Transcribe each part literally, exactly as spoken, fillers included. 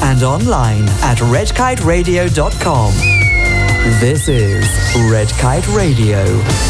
and online at red kite radio dot com. This is Red Kite Radio.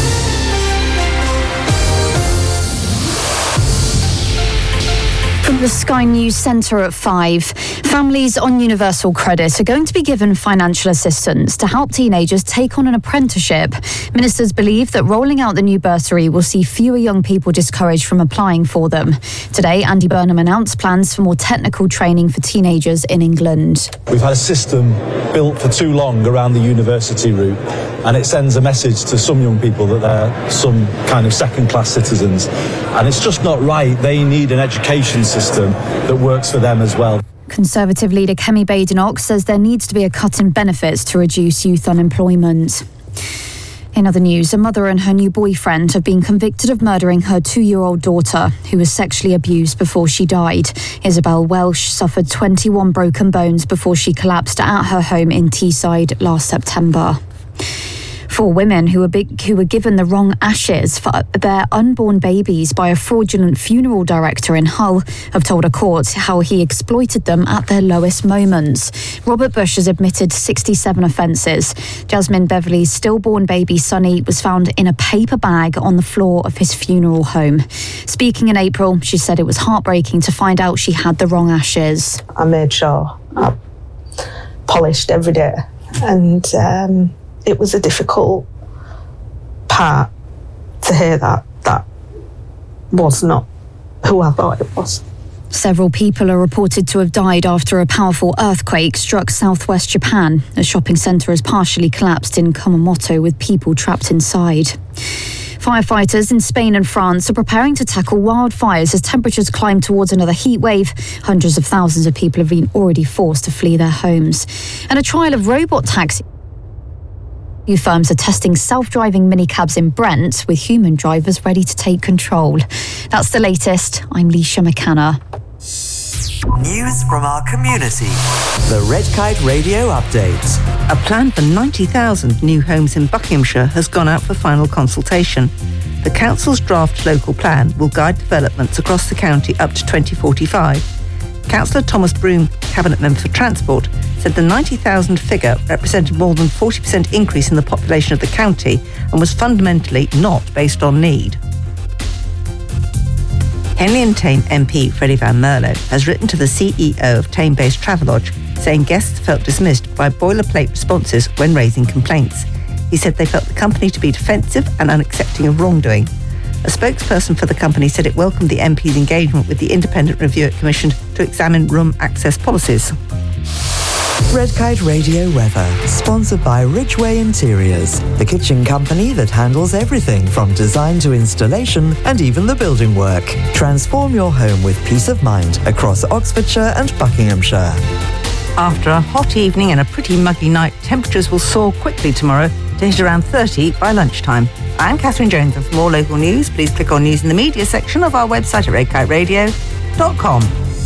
From the Sky News Centre at five, families on Universal Credit are going to be given financial assistance to help teenagers take on an apprenticeship. Ministers believe that rolling out the new bursary will see fewer young people discouraged from applying for them. Today, Andy Burnham announced plans for more technical training for teenagers in England. We've had a system built for too long around the university route, and it sends a message to some young people that they're some kind of second-class citizens, and it's just not right. They need an education system that works for them as well. Conservative leader Kemi Badenoch says there needs to be a cut in benefits to reduce youth unemployment. In other news, a mother and her new boyfriend have been convicted of murdering her two-year-old daughter, who was sexually abused before she died. Isabel Welsh suffered twenty-one broken bones before she collapsed at her home in Teesside last September. Four women who were, big, who were given the wrong ashes for their unborn babies by a fraudulent funeral director in Hull have told a court how he exploited them at their lowest moments. Robert Bush has admitted sixty-seven offences. Jasmine Beverley's stillborn baby Sonny was found in a paper bag on the floor of his funeral home. Speaking in April, she said it was heartbreaking to find out she had the wrong ashes. I made sure I polished every day, and um, it was a difficult part to hear that that was not who I thought it was. Several people are reported to have died after a powerful earthquake struck southwest Japan. A shopping centre has partially collapsed in Kumamoto with people trapped inside. Firefighters in Spain and France are preparing to tackle wildfires as temperatures climb towards another heat wave. Hundreds of thousands of people have been already forced to flee their homes. And a trial of robot taxi New firms are testing self-driving minicabs in Brent with human drivers ready to take control. That's the latest. I'm Leisha McKenna. News from our community. The Red Kite Radio Update. A plan for ninety thousand new homes in Buckinghamshire has gone out for final consultation. The council's draft local plan will guide developments across the county up to twenty forty-five. Councillor Thomas Broom, Cabinet Member for Transport, said the ninety thousand figure represented more than forty percent increase in the population of the county and was fundamentally not based on need. Henley and Tame M P Freddie Van Merlo has written to the C E O of Tame-based Travelodge saying guests felt dismissed by boilerplate responses when raising complaints. He said they felt the company to be defensive and unaccepting of wrongdoing. A spokesperson for the company said it welcomed the M P's engagement with the independent review it commissioned to examine room access policies. Red Kite Radio weather, sponsored by Ridgeway Interiors, the kitchen company that handles everything from design to installation and even the building work. Transform your home with peace of mind across Oxfordshire and Buckinghamshire. After a hot evening and a pretty muggy night, temperatures will soar quickly tomorrow to hit around thirty by lunchtime. I'm Catherine Jones, and for more local news, please click on News in the Media section of our website at red kite radio dot com.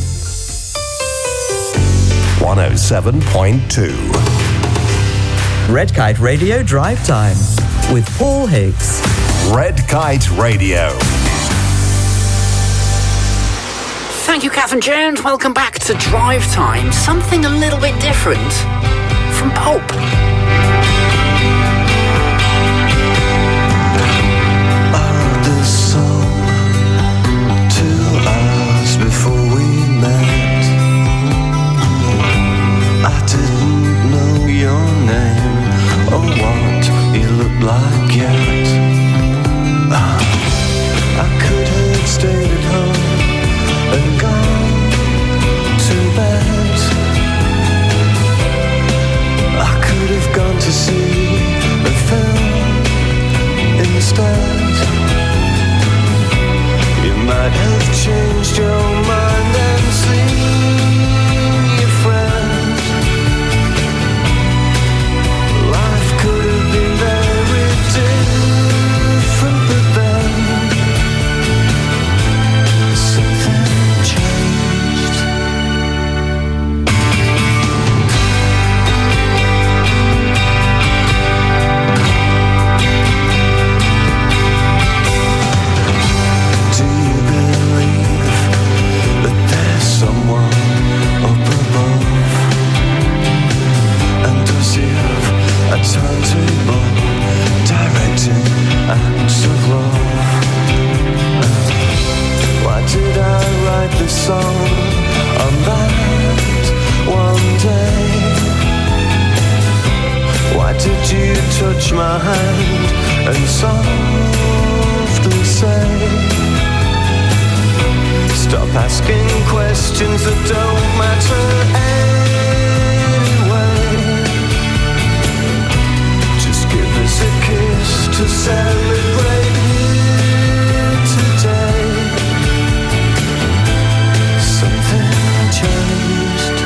one oh seven point two. Red Kite Radio Drive Time with Paul Higgs. Red Kite Radio. Thank you, Catherine Jones. Welcome back to Drive Time. Something a little bit different from Pulp. Like yet I could have stayed at home and gone to bed. I could have did you touch my hand and softly say, stop asking questions that don't matter anyway. Just give us a kiss to celebrate here today. Something changed.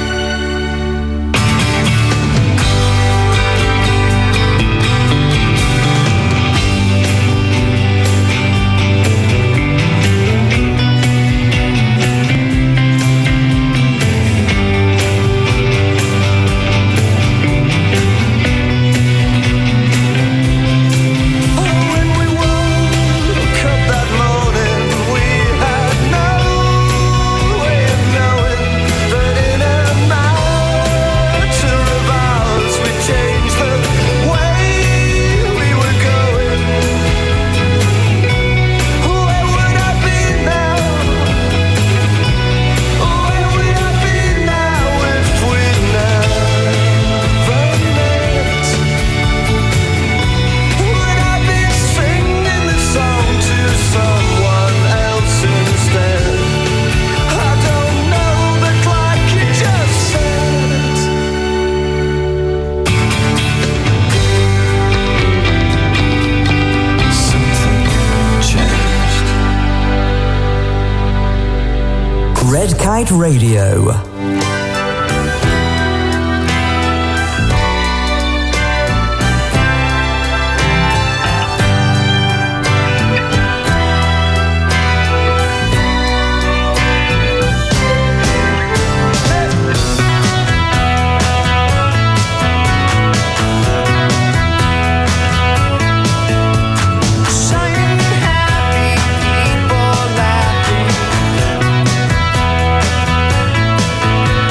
Red Kite Radio. Happy people laughing.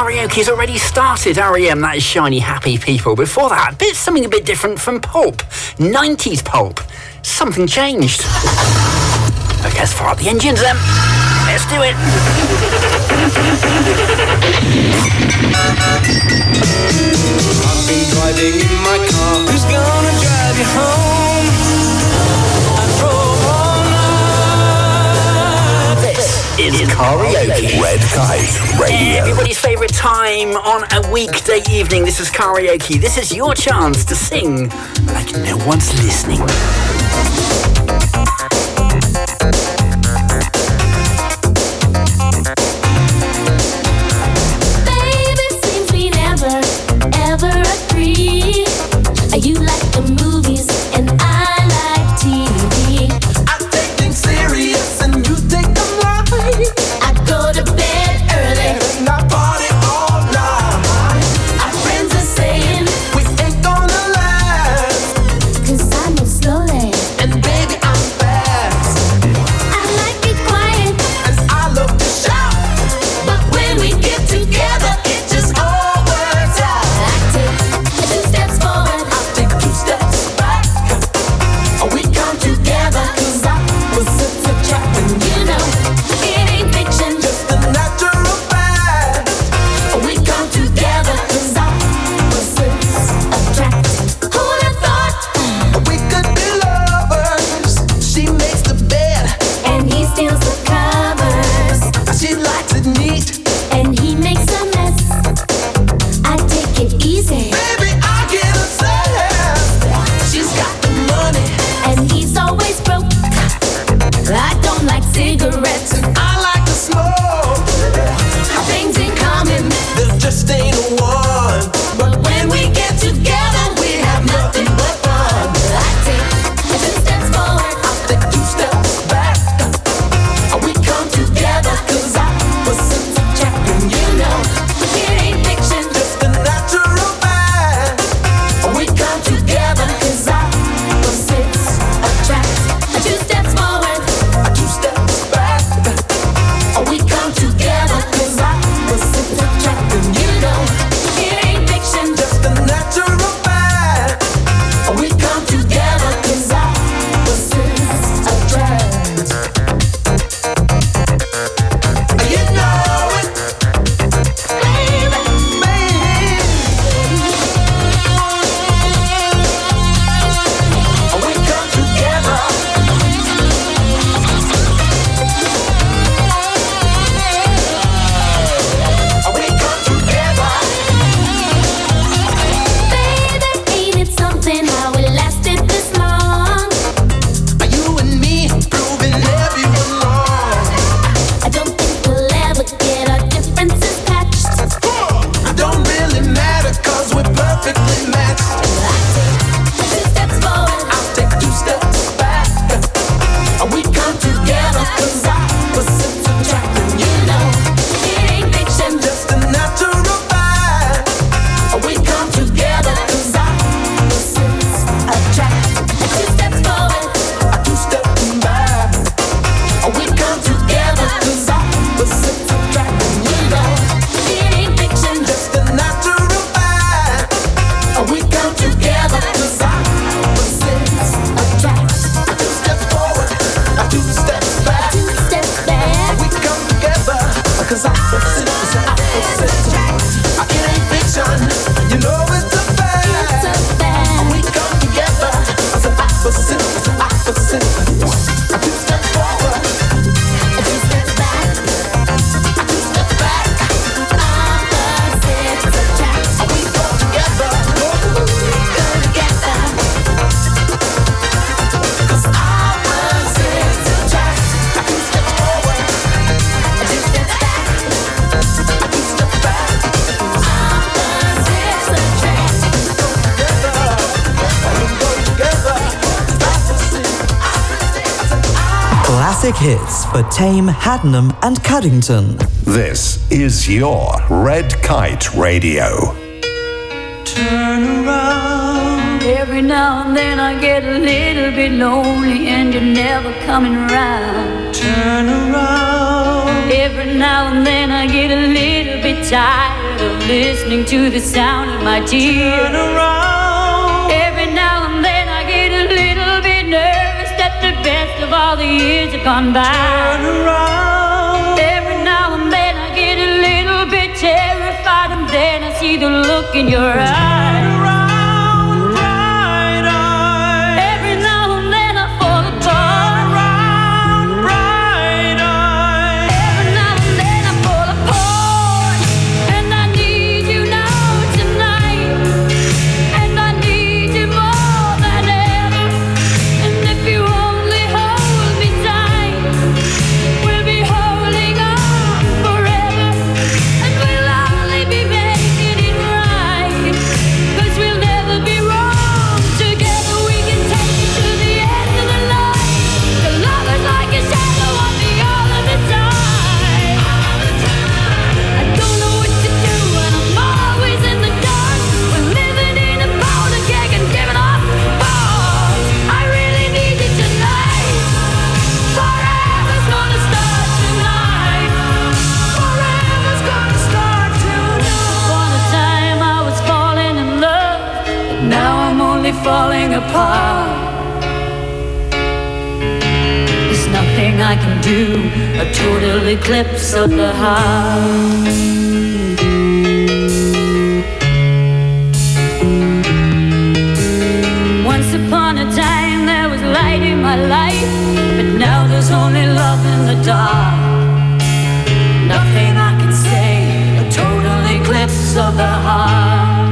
Karaoke's already started. R E M, that is Shiny Happy People. Before that, a bit something a bit different from Pulp. nineties Pulp. Something changed. Okay, let's fire up the engines then. Let's do it. I've been driving in my car. Who's gonna drive you home? I drove all night. This is Karaoke. Red Kite Radio. Everybody's favourite time on a weekday evening. This is Karaoke. This is your chance to sing like no one's listening. You like the movies and I like T V. I take things serious and you take them light. I go to bed early And I party all night. Our friends are saying We ain't gonna last. cause I move slowly And baby, I'm fast. I like it quiet, And I love to shout. but when we get together It just all works out. I take two steps forward, Take two steps back. We come together. cause opposites attract, and you know it ain't fiction. Just a natural fact. We come together cause opposites attract. Who'd have thought? We could be lovers. She makes the bed. And he steals the covers, She likes it neat. and he makes a mess. I take it easy, Baby, I get obsessed. She's got the money. and he's always broke. I don't like cigarettes, I like to smoke. things in common, There just ain't one. but when we get together, we have nothing but fun. I take two steps forward, Take two steps back. we come together cause opposites attract, and you know it ain't fiction. Just a natural fact. We come together cause opposites attract. Two steps forward, Two steps back. we come together cause opposites attract, and you know it ain't fiction. Just a natural fact. We come together cause opposites attract. You know it, Baby, baby. We come together. We come together. baby, ain't it something how it lasted this long? You and me proving everyone wrong. I don't think we'll ever get our differences patched. It don't really matter cause we're perfectly matched. I take two steps forward, I'll take two steps back. we come together cause opposites attract, and you know it ain't fiction. Just a natural fact. We come together cause opposites attract. Two steps forward, Two steps back. we come together cause opposites attract, and you know it ain't fiction. Just a natural fact. We come together cause opposites attract. Two steps forward. Two steps back. Two steps back, We come together cause opposites opposites. It ain't fiction. You know it's a it's fact. a fact. We come together as an opposite, as an opposite. Two steps forward. Two steps back, Two steps back. opposites attract. We come together. Come together cause opposites attract. Two steps forward. Two steps back, Two steps back. opposites attract. We go together. Classic hits for Tame, Haddenham and Cuddington. This is your Red Kite Radio. Turn around. Every now and then I get a little bit lonely and you're never coming around. Turn around. Every now and then I get a little bit tired of listening to the sound of my tears. Turn around. Every now and then I get a little bit nervous that the best of all the years have gone by. Turn around. Every now and then I get a little bit terrified, and then I see the look in your eyes. Falling apart. There's nothing I can do, a total eclipse of the heart. Once upon a time there was light in my life, but now there's only love in the dark. Nothing I can say, a total eclipse of the heart.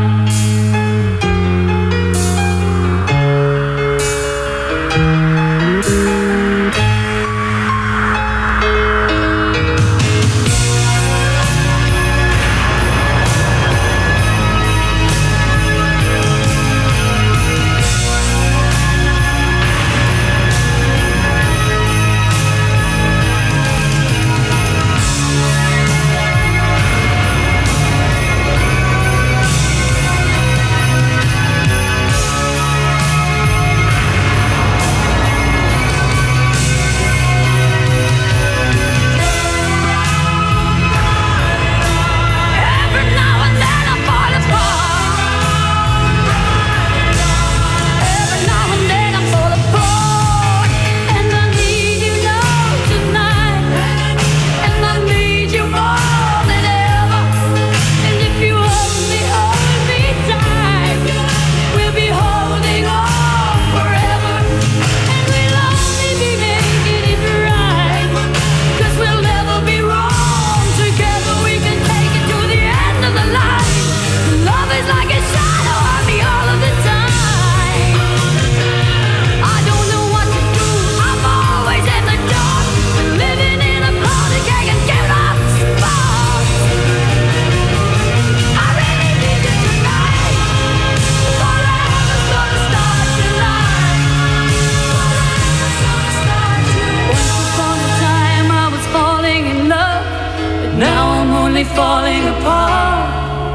Falling apart.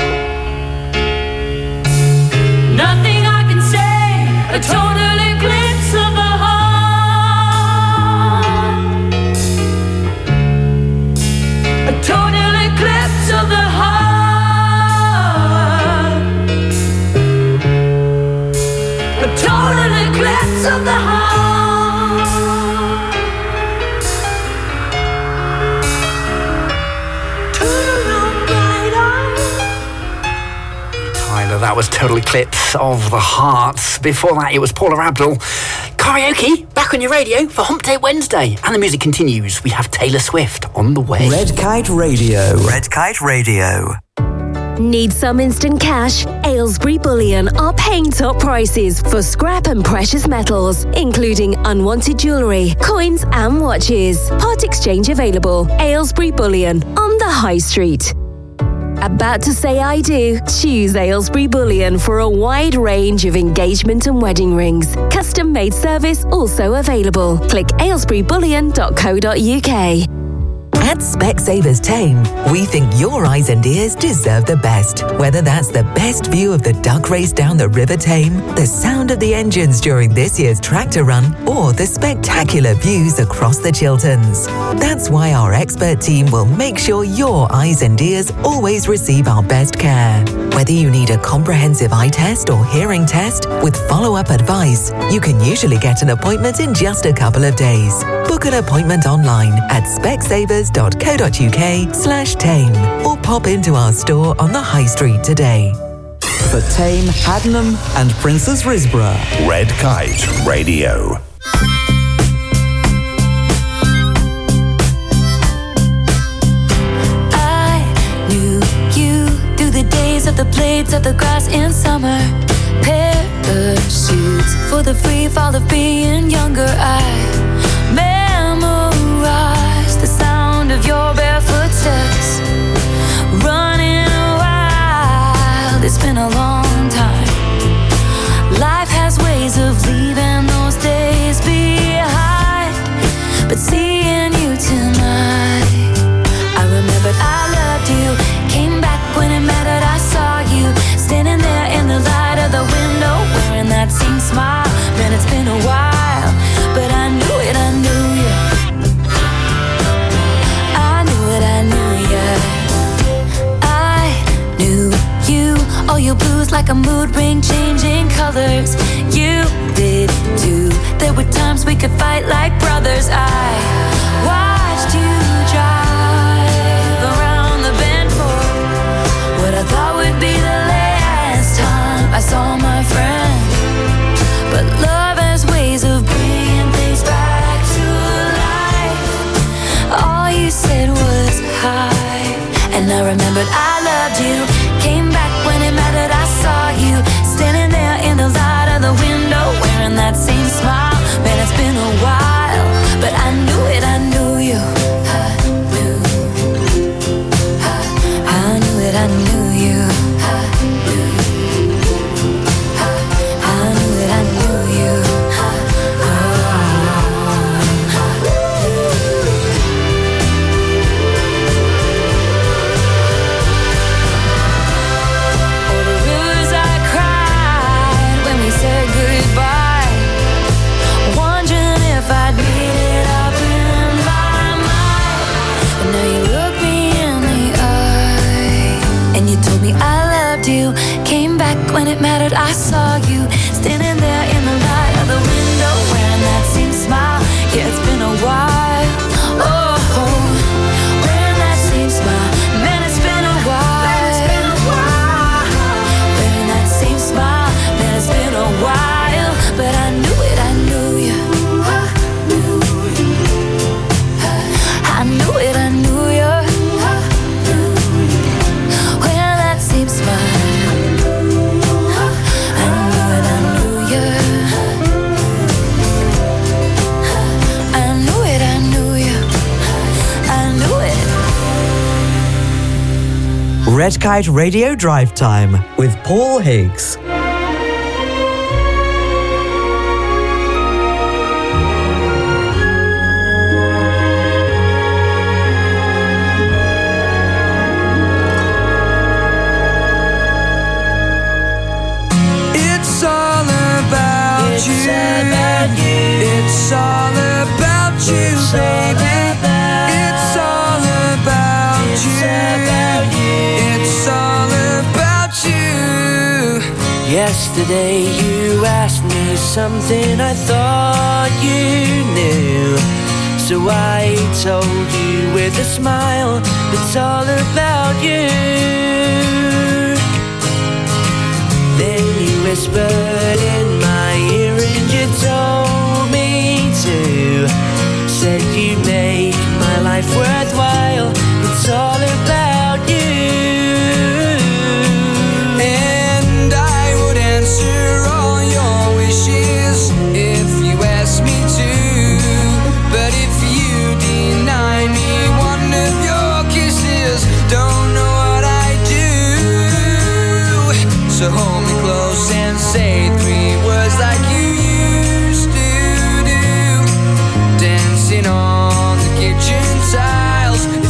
Nothing I can say, a total eclipse of the heart. A total eclipse of the heart. A total eclipse of the heart. That was Total Eclipse of the Heart. Before that, it was Paula Abdul. Karaoke, back on your radio for Hump Day Wednesday. And the music continues. We have Taylor Swift on the way. Red Kite Radio. Red Kite Radio. Need some instant cash? Aylesbury Bullion are paying top prices for scrap and precious metals, including unwanted jewellery, coins and watches. Part exchange available. Aylesbury Bullion on the High Street. About to say I do? Choose Aylesbury Bullion for a wide range of engagement and wedding rings. Custom-made service also available. Click aylesbury bullion dot co dot uk. At Specsavers Tame, we think your eyes and ears deserve the best. Whether that's the best view of the duck race down the River Tame, the sound of the engines during this year's tractor run, or the spectacular views across the Chilterns. That's why our expert team will make sure your eyes and ears always receive our best care. Whether you need a comprehensive eye test or hearing test with follow-up advice, you can usually get an appointment in just a couple of days. Book an appointment online at specsavers.co.uk slash tame or pop into our store on the High Street today. For Tame, Haddenham and Princess Risborough. Red Kite Radio. I knew you through the days of the blades of the grass in summer. Parachutes for the free fall of being younger. I memorized the sound of your barefoot steps. Running wild, it's been a long time. Life has ways of leaving those days behind. But seeing you tonight, I remembered I loved you. Came back when it mattered, I saw you standing there in the light of the window, wearing that same smile. Man, it's been a while, but I knew it, I knew you. I knew it, I knew you. I knew you. All your blues like a mood ring, changing colors. You did too. There were times we could fight like brothers. I watched you drive around the bend for what I thought would be the last time I saw my friend. But love has ways of bringing things back to life. All you said was hi, and I remembered I loved you. Came back when it mattered, I saw you standing there in the light of the window, wearing that same smile. Man, it's been a while, but I knew it, I knew you. I knew, I knew it, I knew you. I knew, I knew it, I knew you. Oh, the rivers I cried when we said goodbye, wondering if I'd made it up in my mind. But now you look me in the eye, and you told me I loved you. Came back when it mattered, I saw you standing there in the light of the window, wearing that same smile. Yeah, it's been a while. Oh, wearing that same smile. Man, it's been a while. Wearing that same smile. Man, it's been a while. But I knew it, I knew you. I knew it, I knew you. Wearing that same smile. I knew it, I knew you. I knew it, I knew you. I knew it. Red Kite Radio Drive Time with Paul Higgs. It's all about It's you. about you. It's all about you, It's all baby. about- It's all about It's you. about you. It's all about you. Yesterday you asked me something I thought you knew. So I told you with a smile, it's all about you. Then you whispered in my ear and you told me to. Said you make my life worthwhile, it's all about you. And I would answer all your wishes if you asked me to. But if you deny me one of your kisses, don't know what I do. So hold me close and say three words like you used to do. Dancing on the kitchen tiles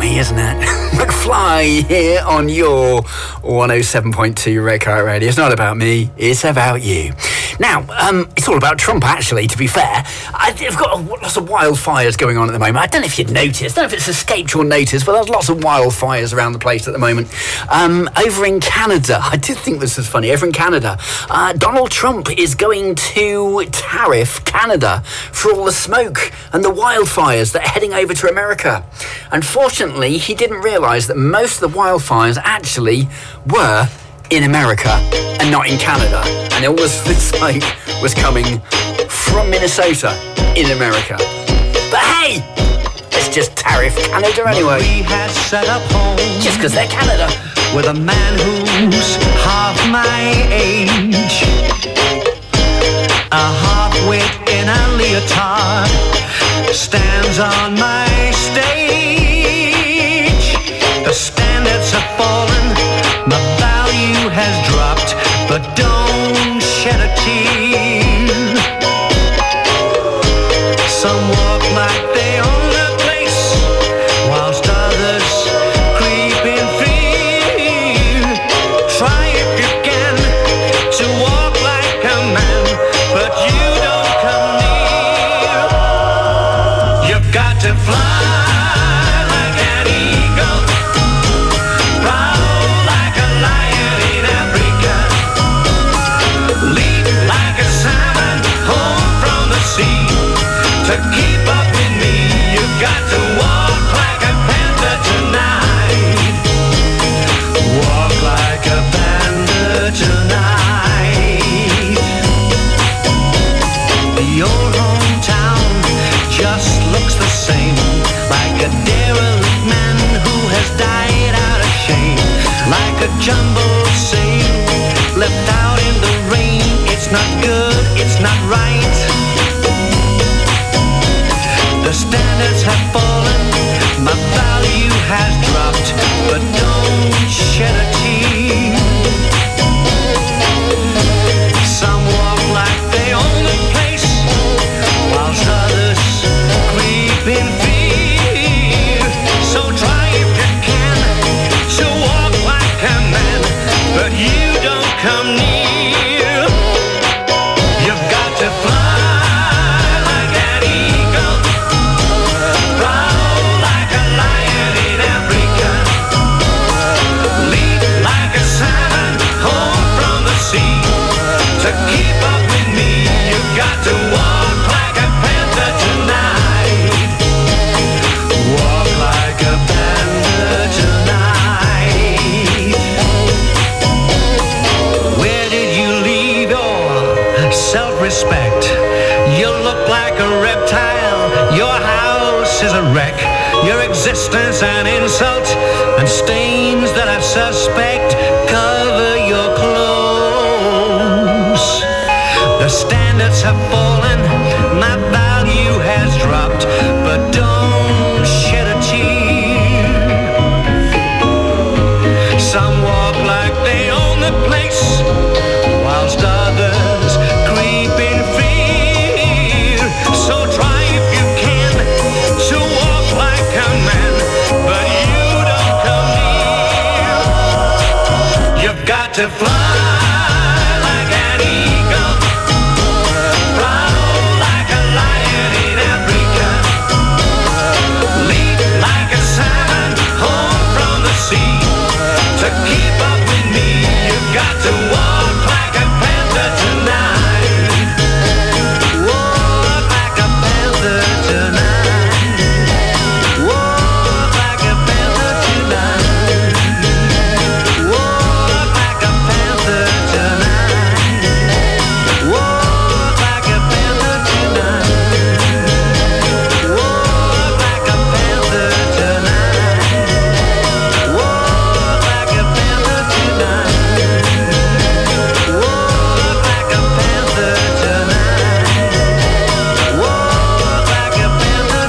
McFly, isn't it? McFly here on your one oh seven point two Red Kite Radio. It's not about me, it's about you. Now, um, it's all about Trump, actually, to be fair. I've got lots of wildfires going on at the moment. I don't know if you've noticed. I don't know if it's escaped your notice, but there's lots of wildfires around the place at the moment. Um, over in Canada, I did think this was funny. Over in Canada, uh, Donald Trump is going to tariff Canada for all the smoke and the wildfires that are heading over to America. Unfortunately, he didn't realise that most of the wildfires actually were in America and not in Canada, and all this smoke was coming from Minnesota in America. But hey, let's just tariff Canada anyway. We had set up home just because they're Canada with a man who's half my age, a half-wit in a leotard stands on my stage. The standards have fallen, my value has dropped, but don't shed a tear. Some walk like they own the place, whilst others creep in fear. Try if you can to walk like a man, but you don't come near. You've got to fly like an eagle, proud like a lion in Africa, leap like a salmon home from the sea. To keep up with me, you've got to walk like a panther tonight. Walk like a panther tonight. The old hometown just looks the same, like a derelict man who has died out of shame, like a jumbo sail left out in the rain. It's not good, it's not right. The standards have fallen, my value has dropped, but don't shed a tear. Some walk like they own the place, whilst others creep in fear. So try if you can to walk like a man, but you don't come near. You've got to fly like an eagle, proud like a lion in Africa, leap like a salmon home from the sea. To keep up with me, you've got to walk like a panther tonight. Walk like a panther tonight. Where did you leave your self-respect? You look like a reptile, your house is a wreck, your existence an insult, and stains that I suspect cover your clothes. The standards have fallen, my value has dropped, but don't shed a tear. Some walk like they own the place, whilst others creep in fear. So try if you can to walk like a man, but you don't come near. You've got to fly like an eagle, proud like a lion in Africa, leap like a salmon home from the sea. To keep up with me, you've got to walk like a panther tonight. Walk like a panther tonight. Walk like a panther tonight. Walk like a panther tonight. Walk like a panther tonight. Walk like a panther tonight. Walk like a panther tonight. Walk like a panther tonight. Walk like a panther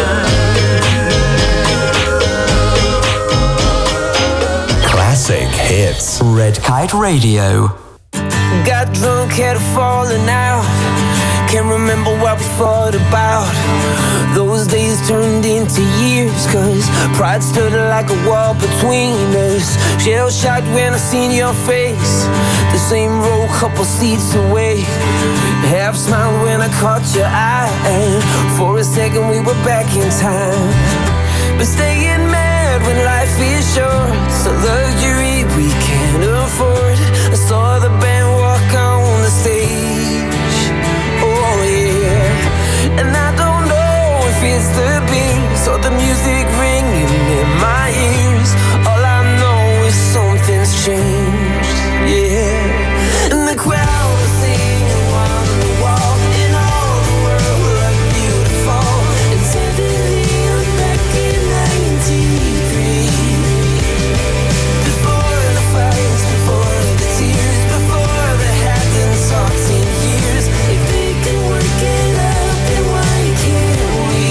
tonight. Classic hits. Red Kite Radio. Got drunk, had a falling out. can't remember what we fought about. Those days turned into years, cause pride stood like a wall between us. Shell-shocked when I seen your face, the same row couple seats away. Half smiled when I caught your eye, and for a second we were back in time. But staying mad when life is short's a luxury we can't afford. I saw the band walk on the stage, oh yeah. And I don't know if it's the beats or the music ringing in my ears. All I know is something's changed, yeah. And the crowd was singing on the wall, and all the world looked beautiful. And suddenly I'm back in ninety-three. Before the fights, before the tears, before the hadn't talked in years. If they can work it out, then why can't we?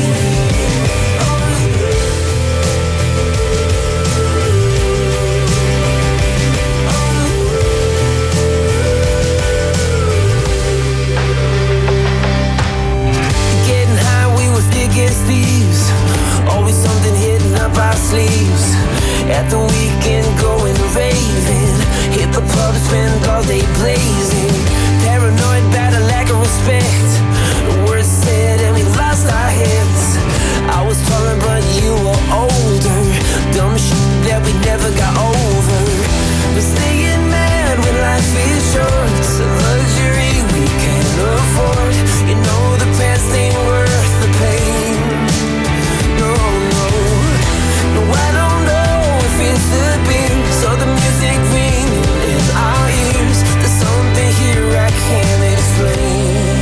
Getting high, we were thick as thieves. Always something hidden up our sleeves. At the weekend, going raving. Hit the pub, spend all day blazing. Paranoid about a lack of respect. The words said and we lost our heads. I was taller but you were older. Dumb shit that we never got over. But staying mad when life is short, it's a luxury we can't afford. You know the past ain't worth the pain. No, no, no, I don't know if it's the beats or the music ringing in our ears. There's something here I can't explain.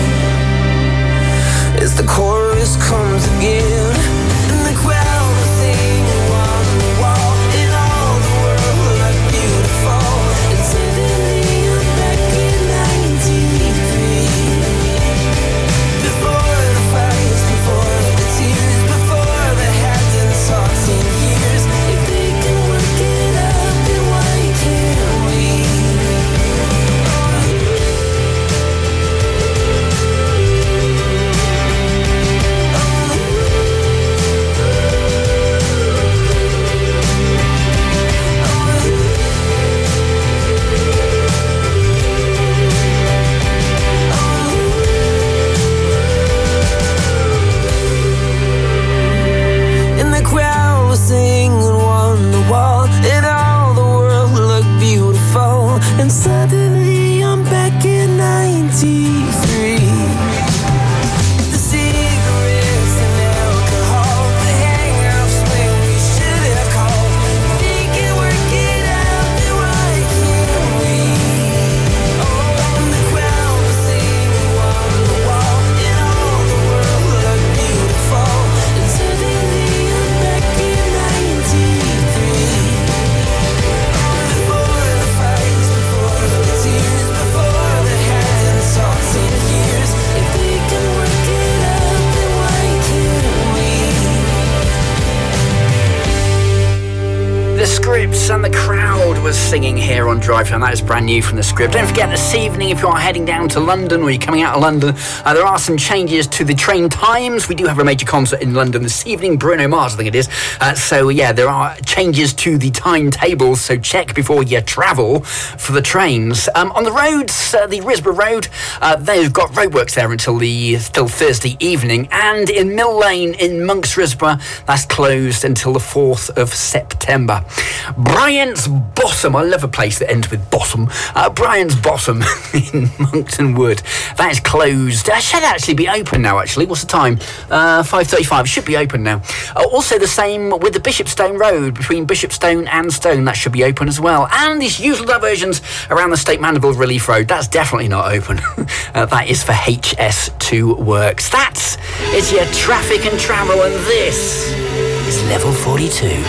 As the chorus comes again, and the crowd was singing on the wall, and all the world looked beautiful. And suddenly I'm back in ninety-three. Before the fights, before the tears, before the hadn't talked in years. If they can work it out, then why can't we? And the crowd was singing on the wall, and all the world looked beautiful. And suddenly I'm back in ninety-three. The cigarettes and alcohol, the hangouts when we should have called. They can work it out, then why can't we? Oh, and the crowd was singing on the wall, and all the world looked beautiful. And suddenly I'm back in ninety-three. Before the fights, before the tears, before the hadn't talked in years. If they can work it out, then why can't we? The Scripts and the crowd was singing here on Drive Time. That is brand new from the Script. Don't forget, this evening, if you are heading down to London or you're coming out of London, uh, there are some changes to the train times. We do have a major concert in London this evening, Bruno Mars, I think it is. Uh, so, yeah, there are changes to the timetables, so check before you travel for the trains. Um, on the roads, uh, the Risborough Road, uh, they've got roadworks there until the till Thursday evening. And in Mill Lane in Monks Risborough, that's closed until the fourth of September. Bryant's Bottom, I love a place that ends with bottom. Uh, Bryant's Bottom in Monkton Wood, that is closed. That should actually be open now, actually. What's the time? Uh, five thirty-five, should be open now. Uh, also the same with the Bishopstone Road, between Bishopstone and Stone, that should be open as well. And these usual diversions around the State Mandeville Relief Road, that's definitely not open. uh, that is for H S two works. That is your traffic and travel, and this is Level forty-two.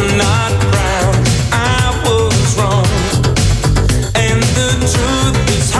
The truth is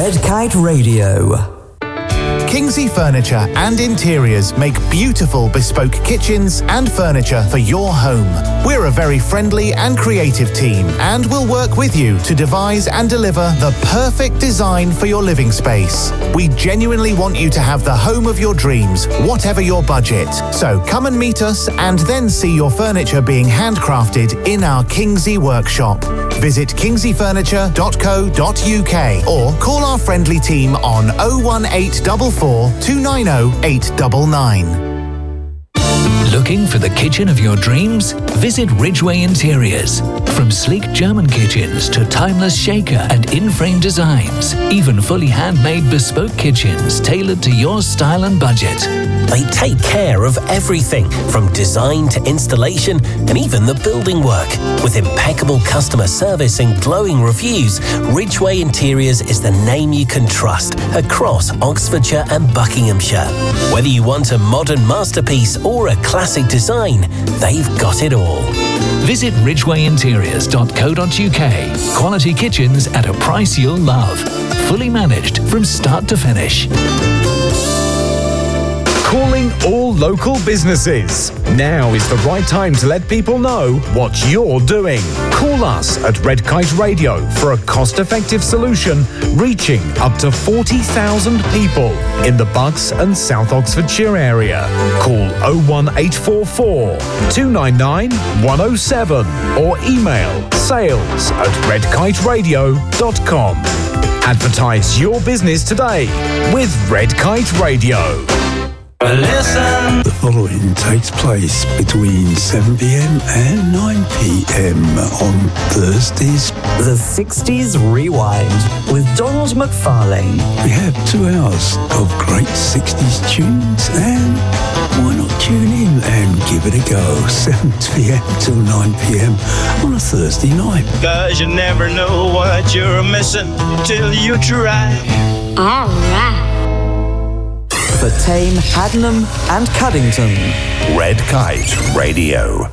Red Kite Radio. Kingsley Furniture and Interiors make beautiful bespoke kitchens and furniture for your home. We're a very friendly and creative team and will work with you to devise and deliver the perfect design for your living space. We genuinely want you to have the home of your dreams, whatever your budget. So come and meet us and then see your furniture being handcrafted in our Kingsley workshop. Visit kingsley furniture dot co dot uk or call our friendly team on oh one eight four four, two nine oh, eight nine nine. Looking for the kitchen of your dreams? Visit Ridgeway Interiors. From sleek German kitchens to timeless shaker and in-frame designs, even fully handmade bespoke kitchens tailored to your style and budget. They take care of everything from design to installation and even the building work. With impeccable customer service and glowing reviews, Ridgeway Interiors is the name you can trust across Oxfordshire and Buckinghamshire. Whether you want a modern masterpiece or a classic design, they've got it all. Visit ridgeway interiors dot co dot uk. Quality kitchens at a price you'll love. Fully managed from start to finish. Calling all local businesses. Now is the right time to let people know what you're doing. Call us at Red Kite Radio for a cost-effective solution reaching up to forty thousand people in the Bucks and South Oxfordshire area. Call oh one eight four four, two nine nine, one oh seven or email sales at red kite radio dot com. Advertise your business today with Red Kite Radio. Listen. The following takes place between seven p.m. and nine p.m. on Thursdays. The sixties Rewind with Donald McFarlane. We have two hours of great sixties tunes, and why not tune in and give it a go? seven p.m. till nine p.m. on a Thursday night. Cause you never know what you're missing till you try. All right. For Tame, Haddenham and Cuddington. Red Kite Radio.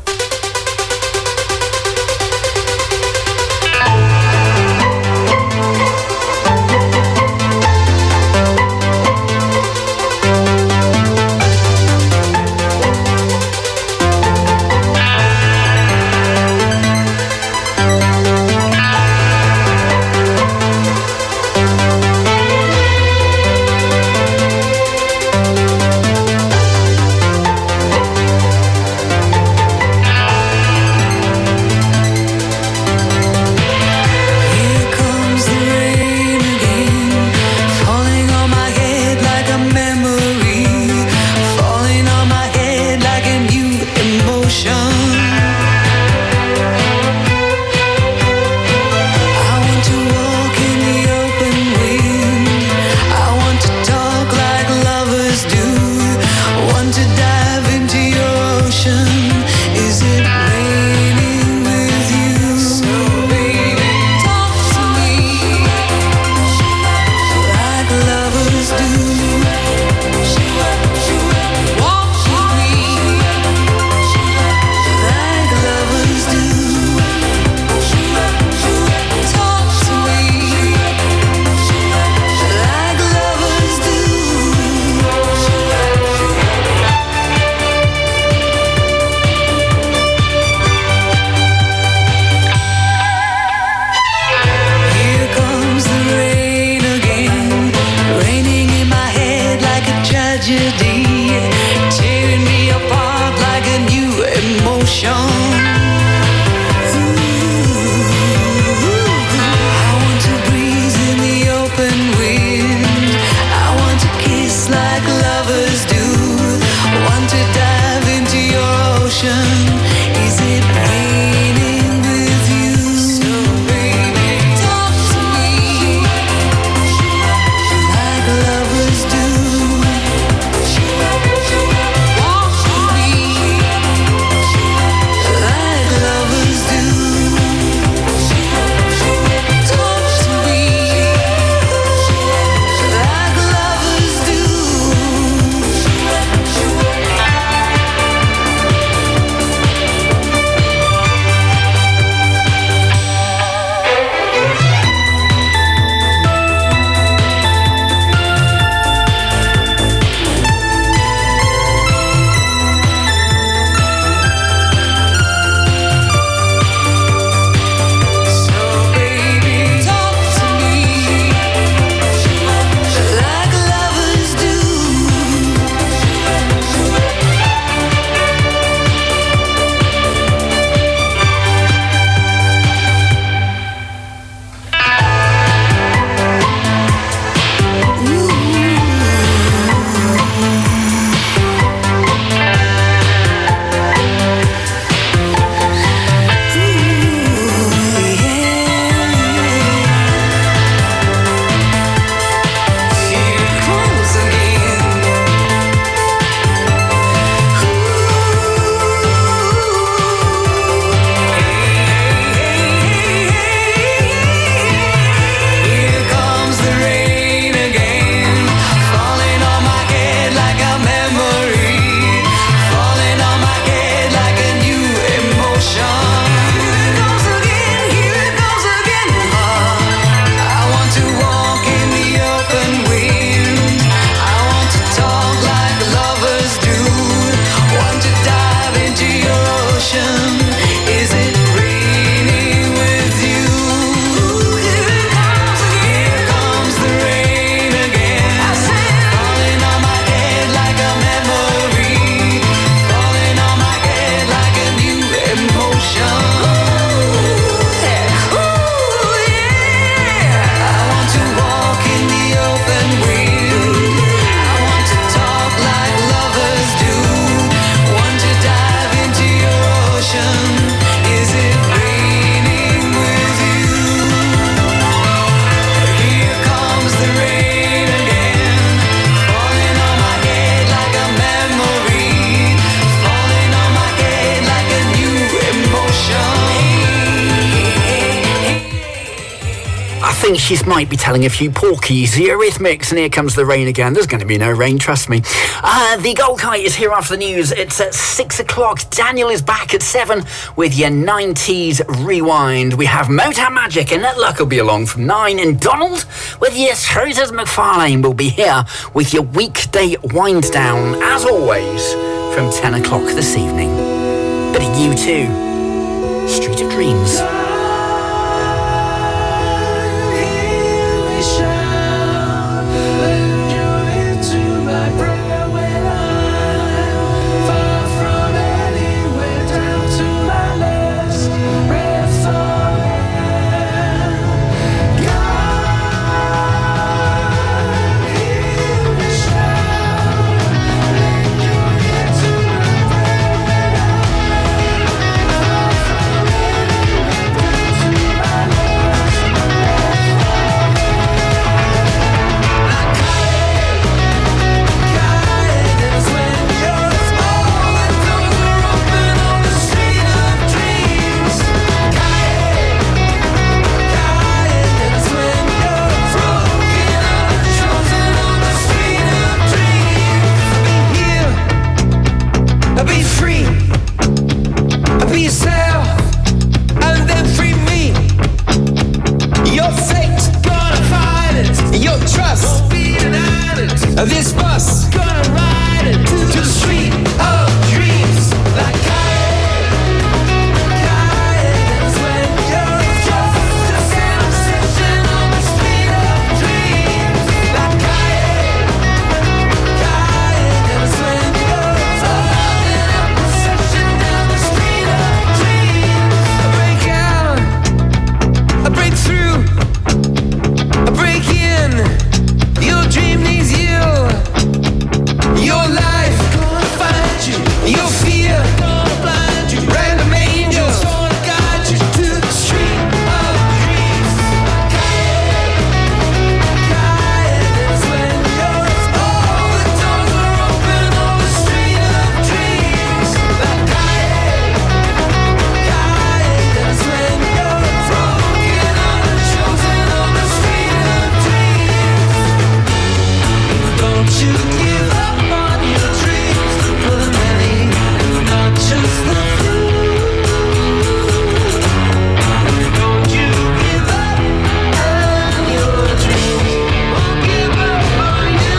she might be telling a few porkies, the Eurythmics, and here comes the rain again. There's going to be no rain, trust me. Uh, the Gold Kite is here after the news. It's at six o'clock. Daniel is back at seven with your nineties rewind. We have Motown Magic, and that luck will be along from nine. And Donald with your Trousers McFarlane will be here with your weekday wind down, as always, from ten o'clock this evening. But at you too, Street of Dreams. This bus gonna ride it to the street of dreams. Like guidance when you're just a sound session on the street of dreams. Like guidance when you're talking up a session down the street of dreams. I break out, I break through, I break in. Your dream needs you. Your life gonna find you. Your fear gonna blind you. Random angels gonna guide you to the street of dreams. Guidance when you're all the doors are open on the street of dreams. Like guidance when you're broken on the chosen on the street of dreams. Don't you give up on your dreams for the many, not just the few. Don't you give up on your dreams, won't give up on you.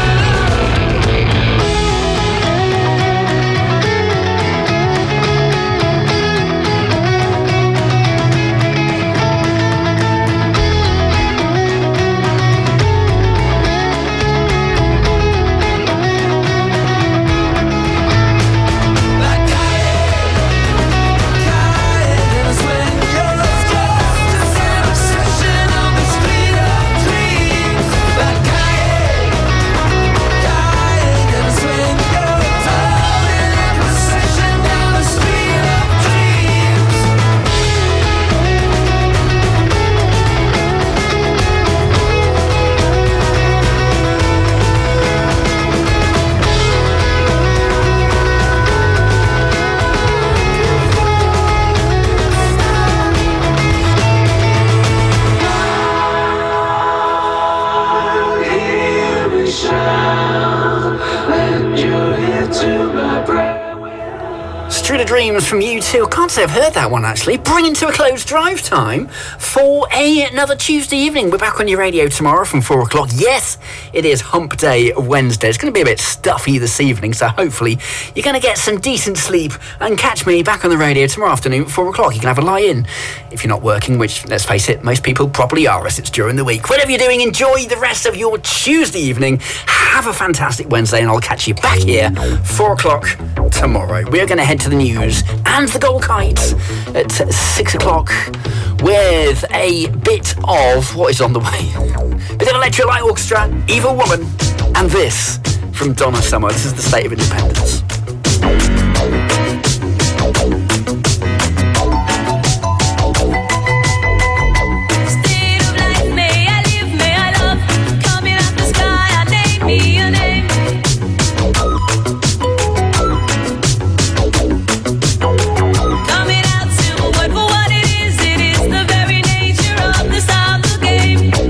Street of Dreams from U two. I can't say I've heard that one actually. Bringing to a close drive time for a, another Tuesday evening. We're back on your radio tomorrow from four o'clock. Yes, it is Hump Day Wednesday. It's going to be a bit stuffy this evening, so hopefully you're going to get some decent sleep and catch me back on the radio tomorrow afternoon at four o'clock. You can have a lie-in if you're not working, which, let's face it, most people probably are as it's during the week. Whatever you're doing, enjoy the rest of your Tuesday evening. Have a fantastic Wednesday, and I'll catch you back here four o'clock tomorrow. We're going to head to the news and the Gold Kite at six o'clock with a bit of what is on the way. Bit of Electric Light Orchestra, Evil Woman, and this from Donna Summer. This is the State of Independence. Coming out to a word for what it is. It is the very nature of the style of the game.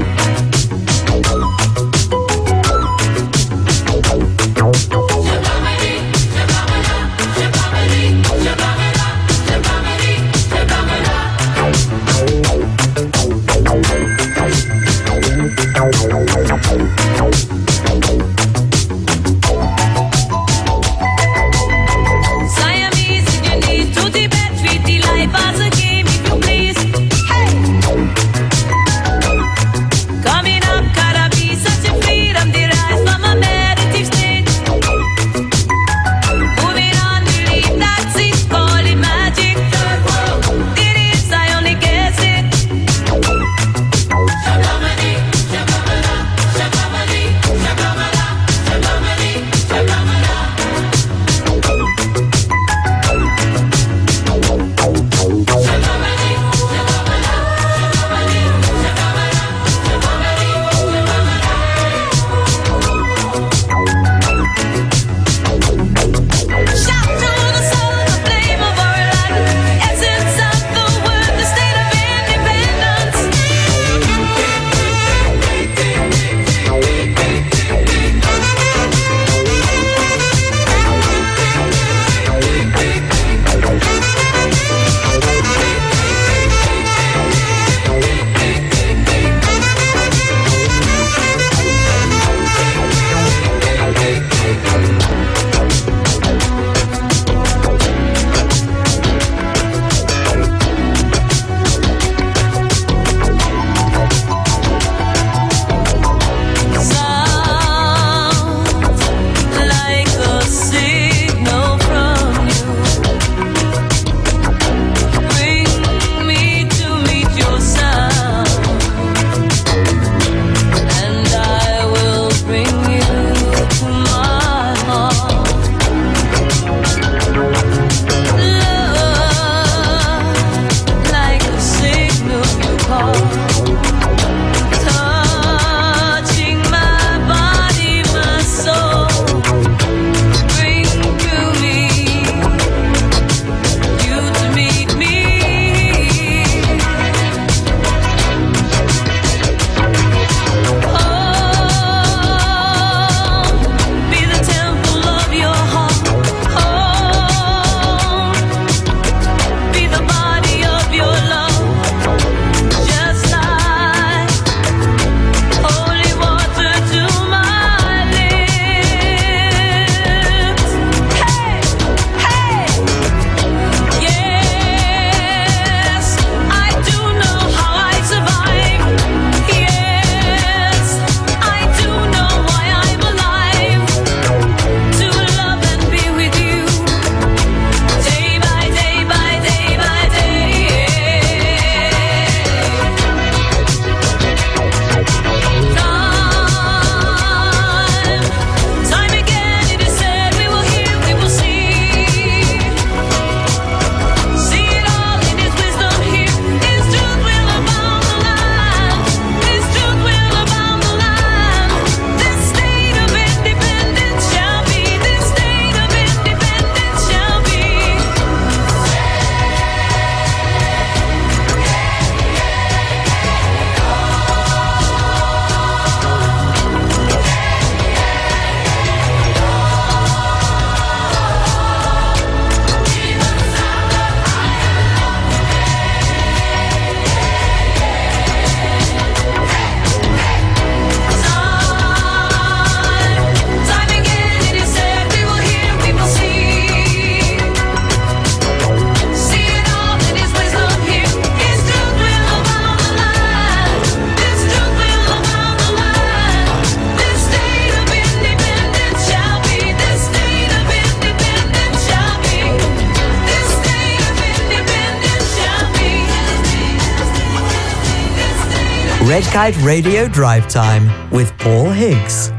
Red Kite Radio Drive Time with Paul Higgs.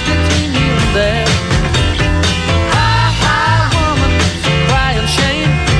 Shame.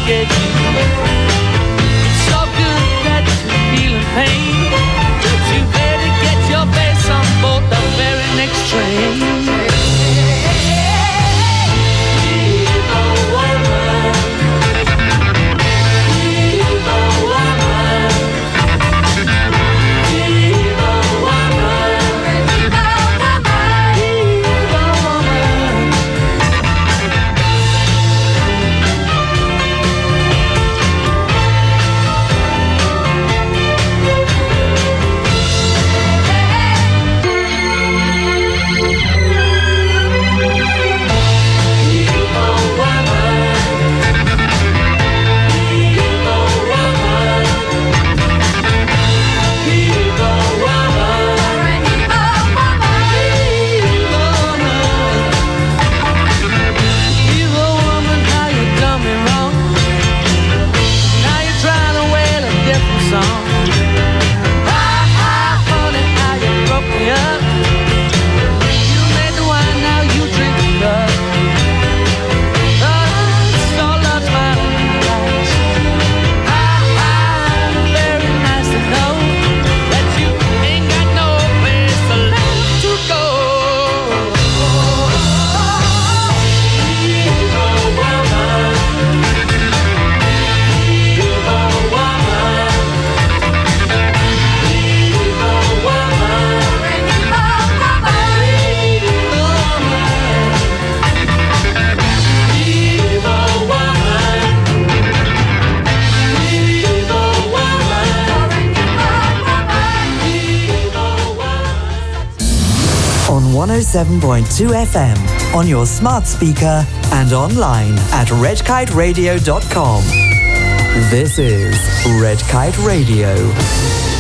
get you. It's so good that you're feeling pain, but you better get your face on board the very next train. one oh seven point two F M, on your smart speaker and online at red kite radio dot com. This is Red Kite Radio.